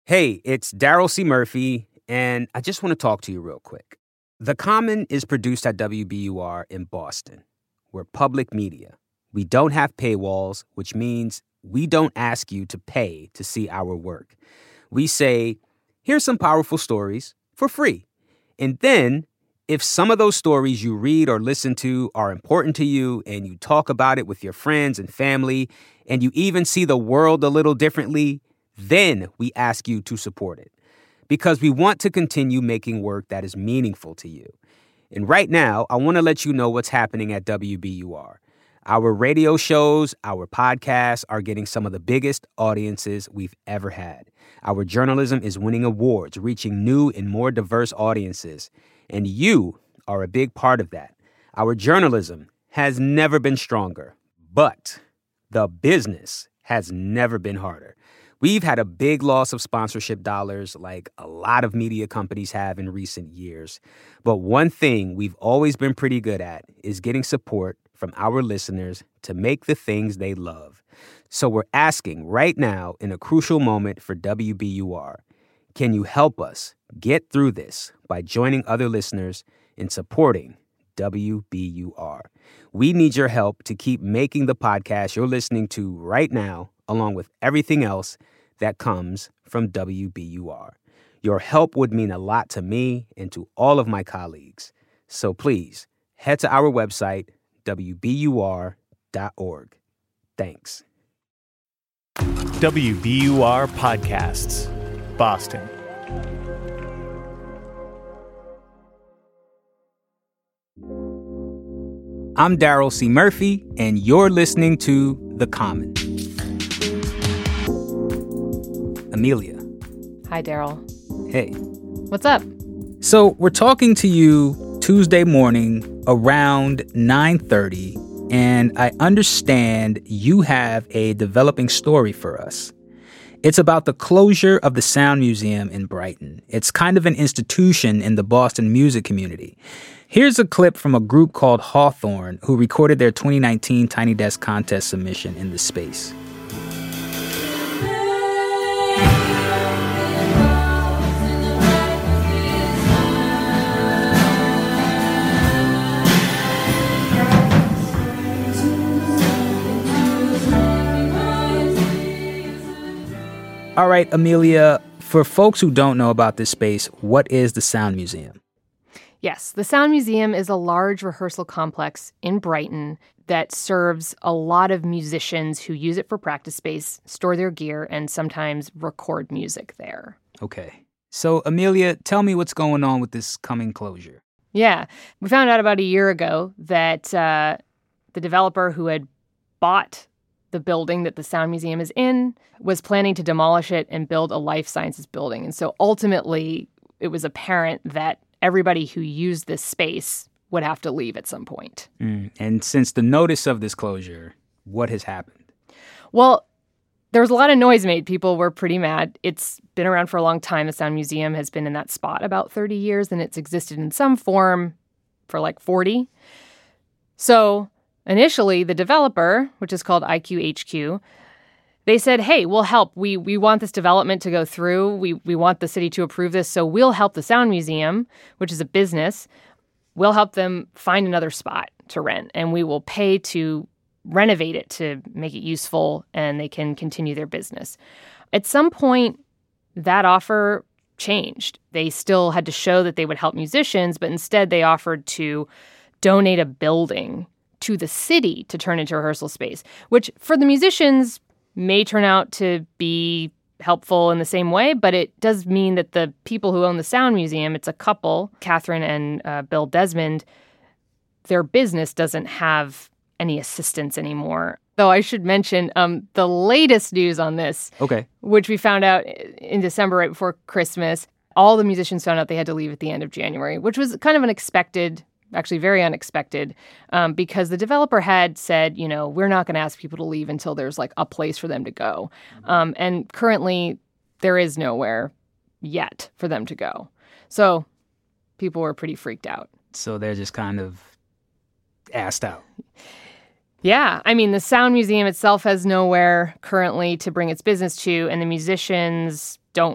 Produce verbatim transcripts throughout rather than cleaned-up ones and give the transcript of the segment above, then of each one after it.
Hey, it's Daryl C. Murphy, and I just want to talk to you real quick. The Common is produced at W B U R in Boston. We're public media. We don't have paywalls, which means we don't ask you to pay to see our work. We say, here's some powerful stories for free. And then, if some of those stories you read or listen to are important to you and you talk about it with your friends and family, and you even see the world a little differently, then we ask you to support it. Because we want to continue making work that is meaningful to you. And right now, I want to let you know what's happening at W B U R. Our radio shows, our podcasts are getting some of the biggest audiences we've ever had. Our journalism is winning awards, reaching new and more diverse audiences. And you are a big part of that. Our journalism has never been stronger, but the business has never been harder. We've had a big loss of sponsorship dollars like a lot of media companies have in recent years. But one thing we've always been pretty good at is getting support from our listeners to make the things they love. So we're asking right now, in a crucial moment for W B U R, can you help us get through this by joining other listeners in supporting W B U R? We need your help to keep making the podcast you're listening to right now, along with everything else that comes from W B U R. Your help would mean a lot to me and to all of my colleagues. So please, head to our website, W B U R dot org. Thanks. W B U R Podcasts, Boston. I'm Daryl C. Murphy, and you're listening to The Common. Amelia. Hi, Daryl. Hey. What's up? So we're talking to you Tuesday morning around nine thirty, and I understand you have a developing story for us. It's about the closure of the Sound Museum in Brighton. It's kind of an institution in the Boston music community. Here's a clip from a group called Hawthorne who recorded their twenty nineteen Tiny Desk contest submission in the space. All right, Amelia, for folks who don't know about this space, what is the Sound Museum? Yes, the Sound Museum is a large rehearsal complex in Brighton that serves a lot of musicians who use it for practice space, store their gear, and sometimes record music there. Okay. So, Amelia, tell me what's going on with this coming closure. Yeah. We found out about a year ago that uh, the developer who had bought the building that the Sound Museum is in was planning to demolish it and build a life sciences building. And so ultimately, it was apparent that everybody who used this space would have to leave at some point. Mm. And since the notice of this closure, what has happened? Well, there was a lot of noise made. People were pretty mad. It's been around for a long time. The Sound Museum has been in that spot about thirty years, and it's existed in some form for like forty. So initially, the developer, which is called I Q H Q, they said, hey, we'll help. We we want this development to go through. We we want the city to approve this, so we'll help the Sound Museum, which is a business. We'll help them find another spot to rent, and we will pay to renovate it to make it useful, and they can continue their business. At some point, that offer changed. They still had to show that they would help musicians, but instead they offered to donate a building to the city to turn into a rehearsal space, which for the musicians may turn out to be helpful in the same way, but it does mean that the people who own the Sound Museum, it's a couple, Catherine and uh, Bill Desmond, their business doesn't have any assistance anymore. Though I should mention um, the latest news on this, okay, which we found out in December right before Christmas, all the musicians found out they had to leave at the end of January, which was kind of unexpected, actually very unexpected, um, because the developer had said, you know, we're not going to ask people to leave until there's like a place for them to go. Um, and currently there is nowhere yet for them to go. So people were pretty freaked out. So they're just kind of assed out. Yeah. I mean, the Sound Museum itself has nowhere currently to bring its business to, and the musicians don't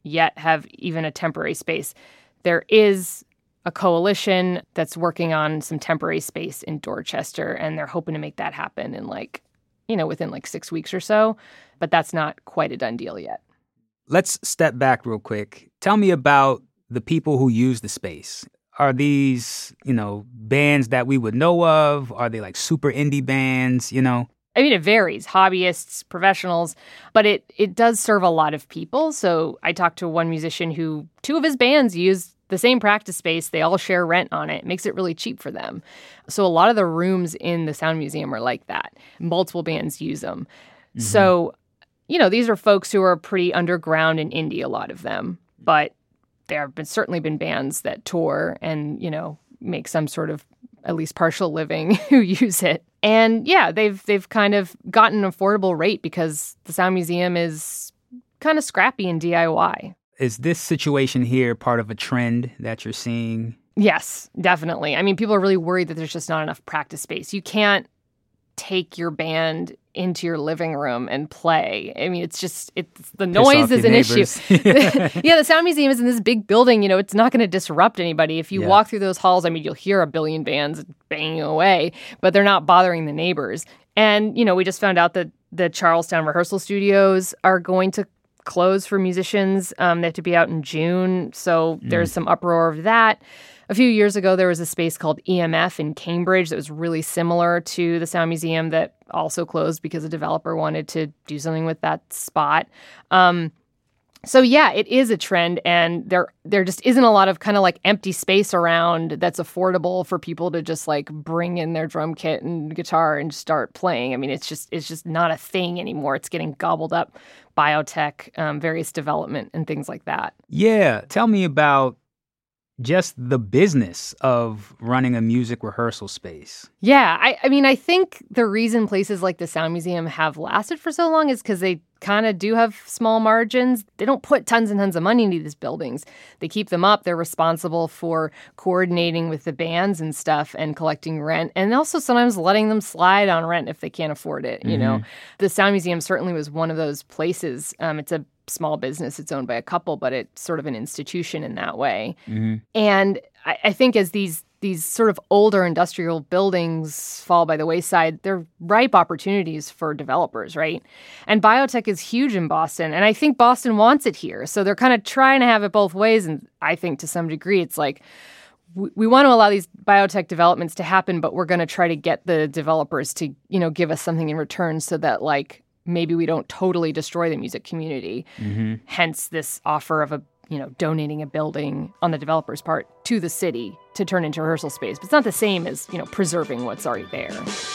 yet have even a temporary space. There is a coalition that's working on some temporary space in Dorchester, and they're hoping to make that happen in like, you know, within like six weeks or so. But that's not quite a done deal yet. Let's step back real quick. Tell me about the people who use the space. Are these, you know, bands that we would know of? Are they like super indie bands, you know? I mean, it varies. Hobbyists, professionals, but it it does serve a lot of people. So I talked to one musician who two of his bands use the same practice space. They all share rent on it. It makes it really cheap for them. So a lot of the rooms in the Sound Museum are like that. Multiple bands use them. Mm-hmm. So, you know, these are folks who are pretty underground and indie, a lot of them. But there have been, certainly been bands that tour and, you know, make some sort of at least partial living who use it. And yeah, they've they've kind of gotten an affordable rate because the Sound Museum is kind of scrappy in D I Y. Is this situation here part of a trend that you're seeing? Yes, definitely. I mean, people are really worried that there's just not enough practice space. You can't take your band into your living room and play. I mean, it's just, it's the noise is an issue. Yeah, the Sound Museum is in this big building. You know, it's not going to disrupt anybody. If you yeah. walk through those halls, I mean, you'll hear a billion bands banging away, but they're not bothering the neighbors. And, you know, we just found out that the Charlestown rehearsal studios are going to close for musicians. Um, they have to be out in June. So mm. there's some uproar of that. A few years ago, there was a space called E M F in Cambridge that was really similar to the Sound Museum that also closed because a developer wanted to do something with that spot. Um, so yeah, it is a trend, and there there just isn't a lot of kind of like empty space around that's affordable for people to just like bring in their drum kit and guitar and start playing. I mean, it's just it's just not a thing anymore. It's getting gobbled up, biotech, um, various development, and things like that. Yeah, tell me about just the business of running a music rehearsal space. Yeah, I, I mean, I think the reason places like the Sound Museum have lasted for so long is because they kind of do have small margins. They don't put tons and tons of money into these buildings. They keep them up. They're responsible for coordinating with the bands and stuff and collecting rent, and also sometimes letting them slide on rent if they can't afford it. Mm-hmm. You know, the Sound Museum certainly was one of those places. Um, it's a small business. It's owned by a couple, but it's sort of an institution in that way. Mm-hmm. And I, I think as these these sort of older industrial buildings fall by the wayside, they're ripe opportunities for developers, right? And biotech is huge in Boston, and I think Boston wants it here. So they're kind of trying to have it both ways, and I think to some degree it's like, we, we want to allow these biotech developments to happen, but we're going to try to get the developers to, you know, give us something in return so that, like, maybe we don't totally destroy the music community. Mm-hmm. Hence this offer of a, you know, donating a building on the developer's part to the city to turn into rehearsal space. But it's not the same as, you know, preserving what's already there.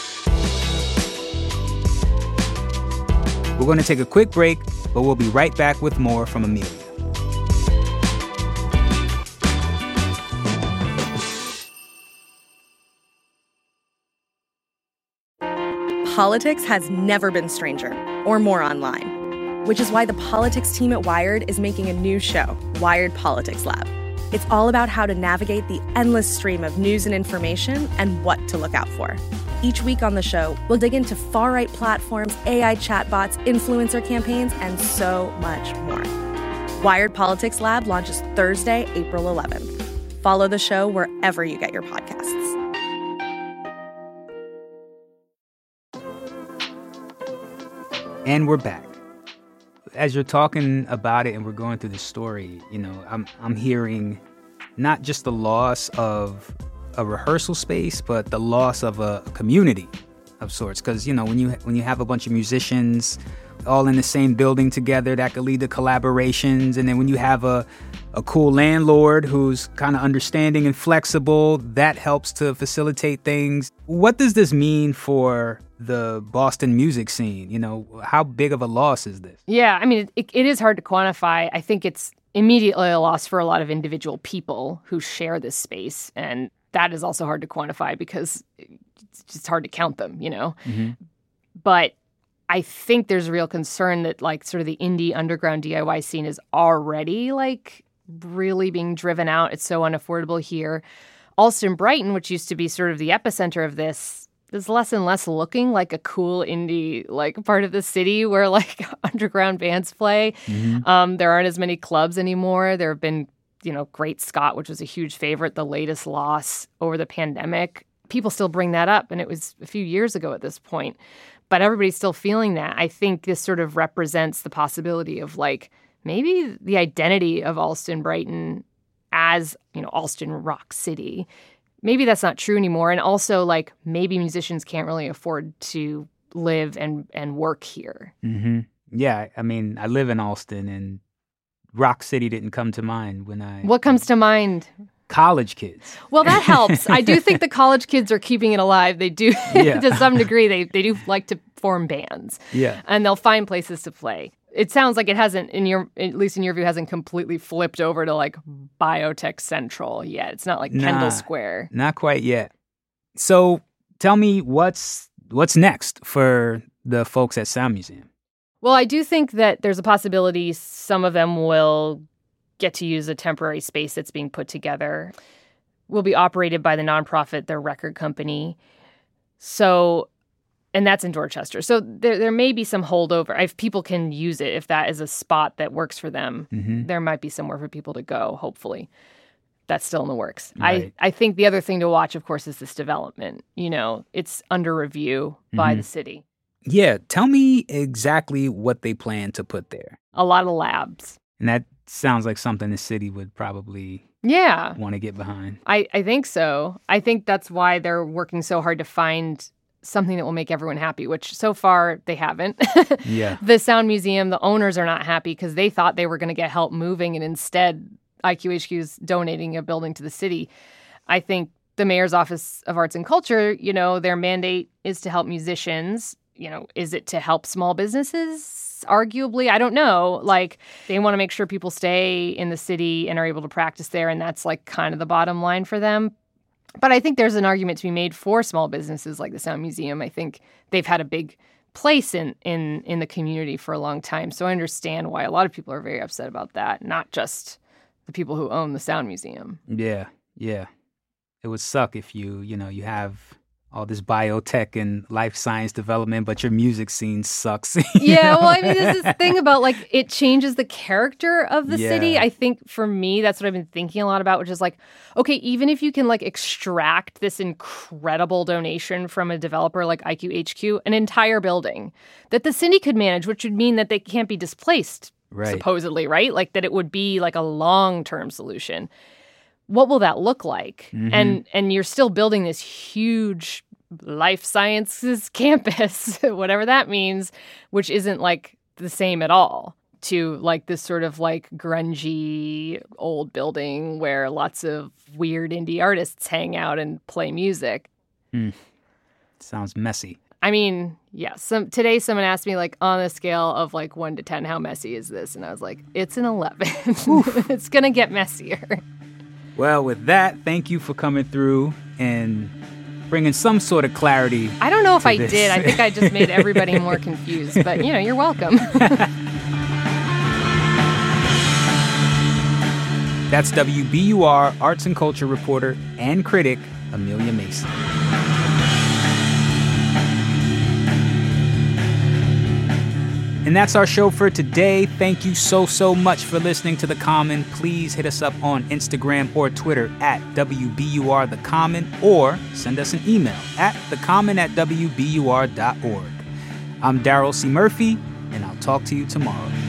We're going to take a quick break, but we'll be right back with more from Amelia. Politics has never been stranger or more online, which is why the politics team at Wired is making a new show, Wired Politics Lab. It's all about how to navigate the endless stream of news and information and what to look out for. Each week on the show, we'll dig into far-right platforms, A I chatbots, influencer campaigns, and so much more. Wired Politics Lab launches Thursday, April eleventh. Follow the show wherever you get your podcasts. And we're back. As you're talking about it and we're going through the story, you know, I'm I'm hearing not just the loss of a rehearsal space, but the loss of a community of sorts. Because, you know, when you when you have a bunch of musicians all in the same building together, that could lead to collaborations. And then when you have a, a cool landlord who's kind of understanding and flexible, that helps to facilitate things. What does this mean for the Boston music scene? You know, how big of a loss is this? Yeah, I mean, it, it is hard to quantify. I think it's immediately a loss for a lot of individual people who share this space. And that is also hard to quantify because it's just hard to count them, you know? Mm-hmm. But I think there's a real concern that, like, sort of the indie underground D I Y scene is already, like, really being driven out. It's so unaffordable here. Allston Brighton, which used to be sort of the epicenter of this, is less and less looking like a cool indie like part of the city where like underground bands play. Mm-hmm. Um, there aren't as many clubs anymore. There have been, you know, Great Scott, which was a huge favorite, the latest loss over the pandemic. People still bring that up, and it was a few years ago at this point. But everybody's still feeling that. I think this sort of represents the possibility of like maybe the identity of Allston Brighton as, you know, Allston Rock City. Maybe that's not true anymore. And also, like, maybe musicians can't really afford to live and, and work here. Mm-hmm. Yeah, I mean, I live in Allston, and Rock City didn't come to mind when I... What comes to mind? College kids. Well, that helps. I do think the college kids are keeping it alive. They do, yeah. to some degree, they, they do like to form bands. Yeah. And they'll find places to play. It sounds like it hasn't, in your, at least in your view, hasn't completely flipped over to like Biotech Central yet. It's not like nah, Kendall Square. Not quite yet. So tell me what's what's next for the folks at Sound Museum? Well, I do think that there's a possibility some of them will get to use a temporary space that's being put together. Will be operated by the nonprofit, their record company. So... And that's in Dorchester. So there there may be some holdover. If people can use it, if that is a spot that works for them, mm-hmm. there might be somewhere for people to go, hopefully. That's still in the works. Right. I, I think the other thing to watch, of course, is this development. You know, it's under review mm-hmm. by the city. Yeah. Tell me exactly what they plan to put there. A lot of labs. And that sounds like something the city would probably... Yeah. Want to get behind. I, I think so. I think that's why they're working so hard to find... something that will make everyone happy, which so far they haven't. Yeah. The Sound Museum, the owners are not happy because they thought they were going to get help moving, and instead I Q H Q is donating a building to the city. I think the Mayor's Office of Arts and Culture, you know, their mandate is to help musicians. You know, is it to help small businesses? Arguably, I don't know. Like, they want to make sure people stay in the city and are able to practice there, and that's like kind of the bottom line for them. But I think there's an argument to be made for small businesses like the Sound Museum. I think they've had a big place in, in, in the community for a long time. So I understand why a lot of people are very upset about that, not just the people who own the Sound Museum. Yeah, yeah. It would suck if you, you know, you have all this biotech and life science development, but your music scene sucks. Yeah, well, I mean, this is the thing about, like, it changes the character of the yeah. city. I think for me, that's what I've been thinking a lot about, which is like, okay, even if you can, like, extract this incredible donation from a developer like I Q H Q, an entire building that the city could manage, which would mean that they can't be displaced, right. supposedly, right? Like, that it would be, like, a long-term solution. What will that look like? Mm-hmm. And and you're still building this huge life sciences campus, whatever that means, which isn't like the same at all to like this sort of like grungy old building where lots of weird indie artists hang out and play music. Mm. Sounds messy. I mean, yeah. Some today someone asked me like on a scale of like one to ten, how messy is this? And I was like, it's an eleven. It's gonna get messier. Well, with that, thank you for coming through and bringing some sort of clarity. I don't know if I this. did. I think I just made everybody more confused. But, you know, you're welcome. That's W B U R arts and culture reporter and critic Amelia Mason. And that's our show for today. Thank you so, so much for listening to The Common. Please hit us up on Instagram or Twitter at W B U R The Common, or send us an email at thecommon at W B U R dot org. I'm Daryl C. Murphy, and I'll talk to you tomorrow.